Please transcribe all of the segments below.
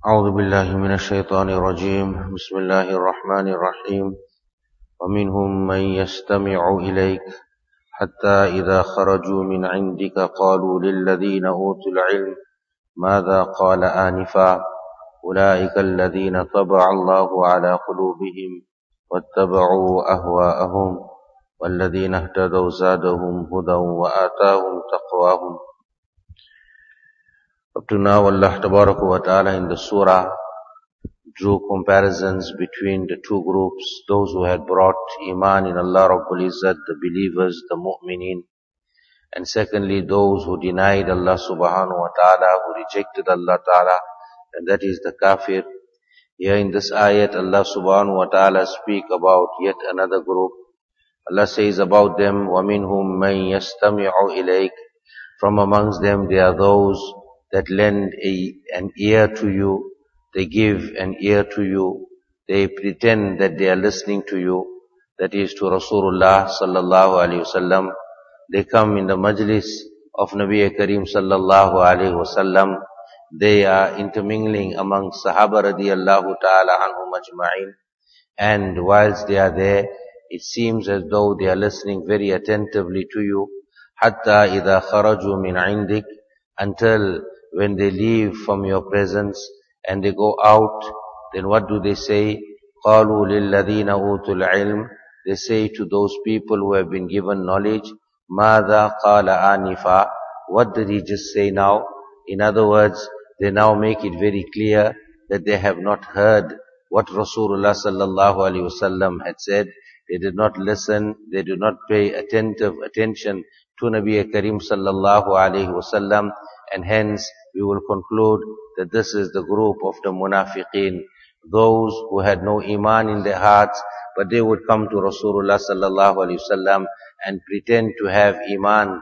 أعوذ بالله من الشيطان الرجيم بسم الله الرحمن الرحيم ومنهم من يستمع إليك حتى إذا خرجوا من عندك قالوا للذين أوتوا العلم ماذا قال آنفا أولئك الذين طبع الله على قلوبهم واتبعوا أهواءهم والذين اهتدوا زادهم هدى وآتاهم تقواهم. Up to now, Allah Tabaraka wa Ta'ala in the surah drew comparisons between the two groups, those who had brought Iman in Allah Rabbul Izzat, the believers, the mu'mineen, and secondly, those who denied Allah Subhanahu wa Ta'ala, who rejected Allah Ta'ala, and that is the kafir. Here in this ayat, Allah Subhanahu wa Ta'ala speak about yet another group. Allah says about them, وَمِنْهُمْ مَنْ يَسْتَمِعُ إِلَيْكَ. From amongst them, there are those that lend an ear to you, they give an ear to you, they pretend that they are listening to you, that is to Rasulullah sallallahu alaihi wasallam. They come in the majlis of Nabi Kareem sallallahu alaihi wasallam. They are intermingling among Sahaba radiyallahu ta'ala anhum ajma'in. And whilst they are there, it seems as though they are listening very attentively to you. Hatta idha kharaju min indik, until when they leave from your presence and they go out, then what do they say? قَالُوا لِلَّذِينَ أُوتُوا الْعِلْمِ. They say to those people who have been given knowledge, مَاذَا قَالَ آنِفًا. What did he just say now? In other words, they now make it very clear that they have not heard what Rasulullah sallallahu alaihi wasallam had said. They did not listen, they did not pay attentive attention to Nabi Kareem sallallahu alaihi wasallam, and hence we will conclude that this is the group of the munafiqeen, those who had no iman in their hearts, but they would come to Rasulullah sallallahu alaihi wasallam and pretend to have iman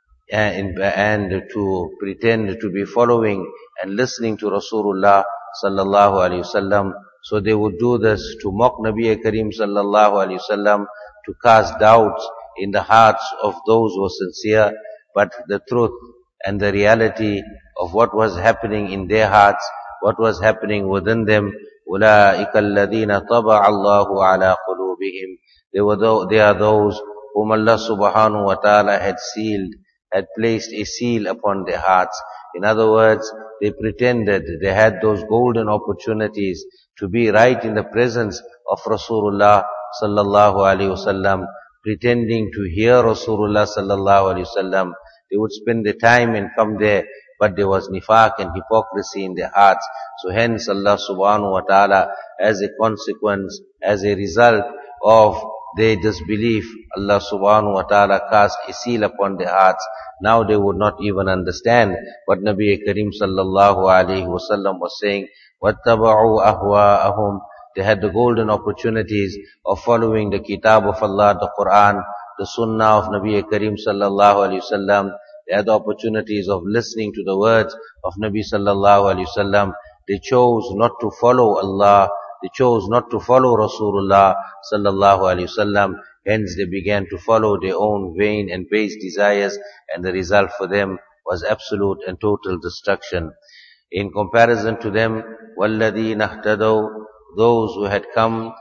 and to pretend to be following and listening to Rasulullah sallallahu alaihi wasallam. So they would do this to mock Nabi Kareem sallallahu alaihi wasallam, to cast doubts in the hearts of those who are sincere, but the truth and the reality of what was happening in their hearts, what was happening within them, أُولَٰئِكَ الَّذِينَ طَبَعَ اللَّهُ عَلَىٰ قُلُوبِهِمْ. They are those whom Allah subhanahu wa ta'ala had sealed, had placed a seal upon their hearts. In other words, they pretended they had those golden opportunities to be right in the presence of Rasulullah sallallahu alaihi wasallam, pretending to hear Rasulullah sallallahu alaihi wasallam. They would spend the time and come there, but there was nifaq and hypocrisy in their hearts. So hence Allah subhanahu wa ta'ala, as a consequence, as a result of their disbelief, Allah subhanahu wa ta'ala cast a seal upon their hearts. Now they would not even understand what Nabi Kareem sallallahu alaihi wasallam was saying. وَاتَّبَعُوا أَهْوَاءَهُمْ. They had the golden opportunities of following the kitab of Allah, the Quran, the sunnah of Nabi Kareem sallallahu alaihi wasallam. They had the opportunities of listening to the words of Nabi sallallahu alaihi wasallam. They chose not to follow Allah. They chose not to follow Rasulullah sallallahu alaihi wasallam. Hence they began to follow their own vain and base desires, and the result for them was absolute and total destruction. In comparison to them, وَالَّذِينَ اهْتَدَوْا. Those who had come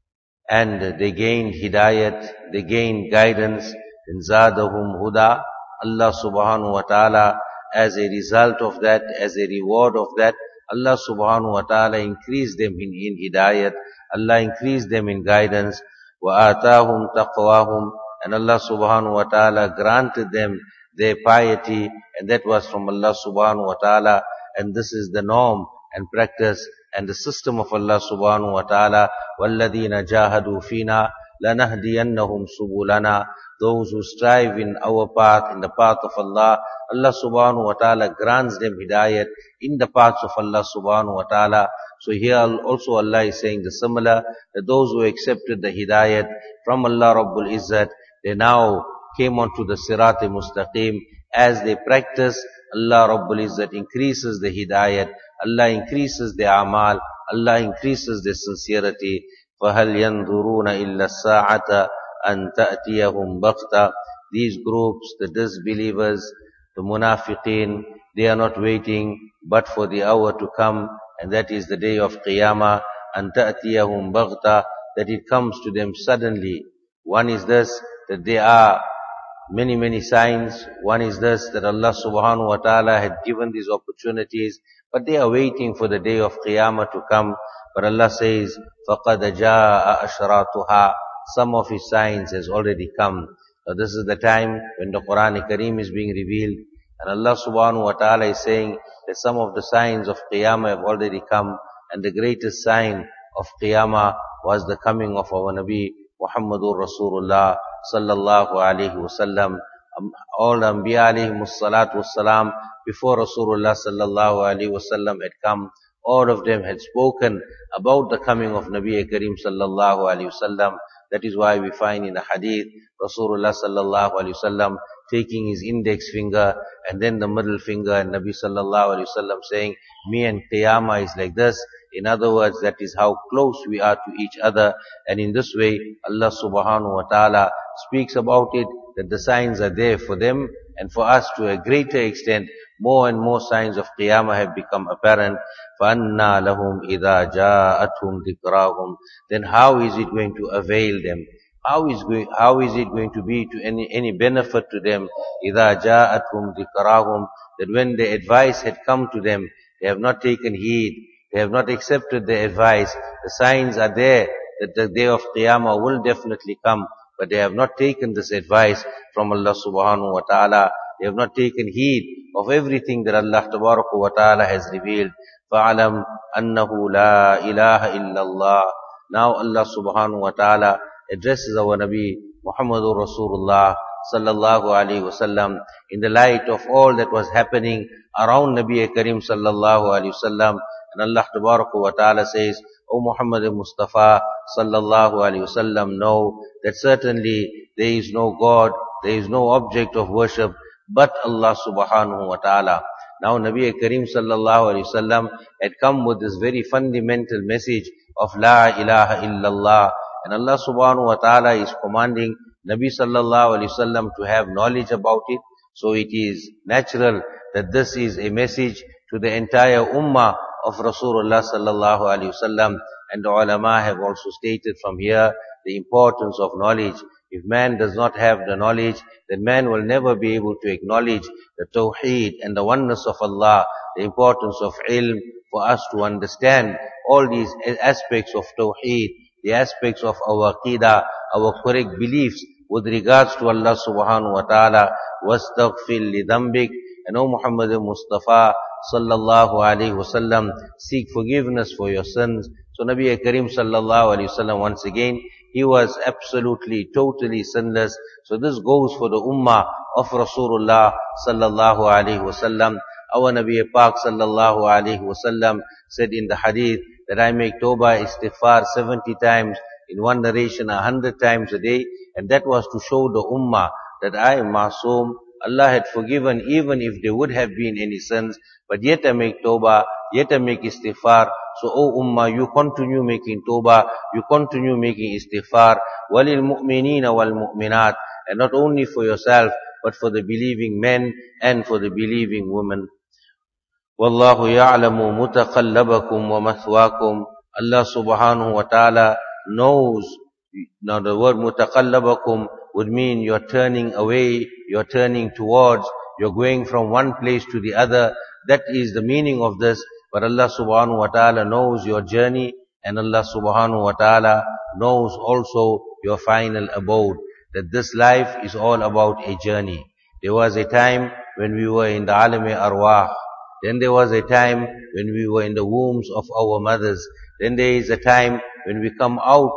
and they gained hidayat, they gained guidance, in زَادَهُمْ هُدَى. Allah subhanahu wa ta'ala, as a result of that, as a reward of that, Allah subhanahu wa ta'ala increased them in hidayat, Allah increased them in guidance, وَآتَاهُمْ تَقْوَاهُمْ. And Allah subhanahu wa ta'ala granted them their piety, and that was from Allah subhanahu wa ta'ala. And this is the norm and practice and the system of Allah subhanahu wa ta'ala. وَالَّذِينَ جَاهَدُوا فِينَا لَنَهْدِيَنَّهُمْ سُبُلَنَا. Those who strive in our path, in the path of Allah, Allah subhanahu wa ta'ala grants them hidayat in the paths of Allah subhanahu wa ta'ala. So here also Allah is saying the similar, that those who accepted the hidayat from Allah Rabbul Izzat, they now came onto the Sirat-e Mustaqim. As they practice, Allah Rabbul Izzat increases the hidayat, Allah increases their amal, Allah increases their sincerity. فَهَلْ يَنْظُرُونَ إِلَّا السَّاعَةَ أَن تَأْتِيَهُمْ بَغْتَةً. These groups, the disbelievers, the munafiqeen, they are not waiting but for the hour to come and that is the day of Qiyamah, and ta'tiyahum baghta, that it comes to them suddenly. One is this, that there are many signs. One is this, that Allah subhanahu wa ta'ala had given these opportunities, but they are waiting for the day of Qiyamah to come. But Allah says, فَقَدْ جَاءَ أَشْرَاطُهَا, some of His signs has already come. So this is the time when the Quran Kareem is being revealed, and Allah subhanahu wa ta'ala is saying that some of the signs of Qiyamah have already come, and the greatest sign of Qiyamah was the coming of our Nabi Muhammadur Rasulullah sallallahu alayhi wasallam. All the Anbiya alayhimus salatu wassalam before Rasulullah sallallahu alayhi wasallam had come, all of them had spoken about the coming of Nabi Kareem sallallahu alayhi wasallam. That is why we find in the hadith Rasulullah sallallahu alayhi wasallam taking his index finger and then the middle finger, and Nabi sallallahu alayhi wasallam saying, me and Qiyamah is like this. In other words, that is how close we are to each other. And in this way, Allah subhanahu wa ta'ala speaks about it, that the signs are there for them, and for us to a greater extent, more and more signs of Qiyamah have become apparent. فَأَنَّا لَهُمْ إِذَا جَاءَتْهُمْ ذِكْرَاهُم, then how is it going to avail them? How is it going to be to any benefit to them? إِذَا جَاءَتْهُمْ ذِكْرَاهُم, that when the advice had come to them, they have not taken heed, they have not accepted the advice. The signs are there that the day of Qiyamah will definitely come, but they have not taken this advice from Allah subhanahu wa ta'ala. They have not taken heed of everything that Allah tabaraka wa ta'ala has revealed. فَعَلَمْ أَنَّهُ لَا إِلَهَ إِلَّا اللَّهِ. Now Allah subhanahu wa ta'ala addresses our Nabi Muhammadur Rasulullah sallallahu alayhi wasallam in the light of all that was happening around Nabi Kareem sallallahu alayhi wasallam. And Allah tabaraka wa ta'ala says, O Muhammad Mustafa sallallahu alayhi wasallam, know that certainly there is no God, there is no object of worship but Allah subhanahu wa ta'ala. Now Nabi Kareem sallallahu alayhi wasallam had come with this very fundamental message of La ilaha illallah. And Allah subhanahu wa ta'ala is commanding Nabi sallallahu alayhi wasallam to have knowledge about it. So it is natural that this is a message to the entire ummah of Rasulullah sallallahu alayhi wasallam. And the ulama have also stated from here the importance of knowledge. If man does not have the knowledge, then man will never be able to acknowledge the tawheed and the oneness of Allah, the importance of ilm, for us to understand all these aspects of tawheed, the aspects of our aqidah, our correct beliefs with regards to Allah subhanahu wa ta'ala. وَاسْتَغْفِرْ لِذَنْبِكَ, and O Muhammad Mustafa sallallahu alayhi wasallam, seek forgiveness for your sins. So Nabi Kareem sallallahu alayhi wasallam, once again, he was absolutely, totally sinless. So this goes for the ummah of Rasulullah sallallahu alayhi wasallam. Our Nabi Pak sallallahu alayhi wasallam said in the hadith that I make tawbah istighfar 70 times, in one narration 100 times a day, and that was to show the ummah that I am masoom. Allah had forgiven even if there would have been any sins, but yet I make tawbah, yet I make istighfar. So O ummah, you continue making tawbah, you continue making istighfar. وَلِلْ مُؤْمِنِينَ وَالْمُؤْمِنَاتِ, and not only for yourself, but for the believing men and for the believing women. وَاللَّهُ يَعْلَمُ مُتَقَلَّبَكُمْ وَمَثْوَاكُمْ. Allah subhanahu wa ta'ala knows. Now the word mutaqallabakum would mean you're turning away, you're turning towards, you're going from one place to the other. That is the meaning of this. But Allah subhanahu wa ta'ala knows your journey, and Allah subhanahu wa ta'ala knows also your final abode. That this life is all about a journey. There was a time when we were in the alam-e-arwah. Then there was a time when we were in the wombs of our mothers. Then there is a time when we come out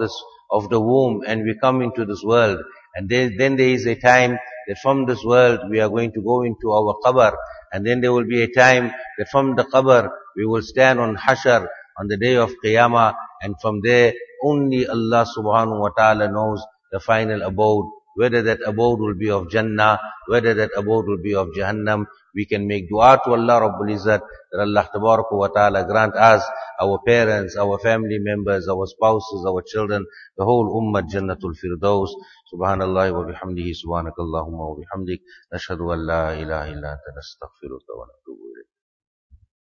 of the womb and we come into this world. And then there is a time that from this world we are going to go into our qabr. And then there will be a time that from the qabr we will stand on Hashar on the day of Qiyamah. And from there only Allah subhanahu wa ta'ala knows the final abode. Whether that abode will be of Jannah, whether that abode will be of Jahannam. We can make dua to Allah Rabbul Izzat that Allah Tabaraka wa Ta'ala grant us, our parents, our family members, our spouses, our children, the whole Ummah Jannatul Firdaus. Subhanallah wa bihamdihi, subhanakallahumma wa bihamdik, nashhadu an la ilaha illa anta nastaghfiruka wa natubu ilayk.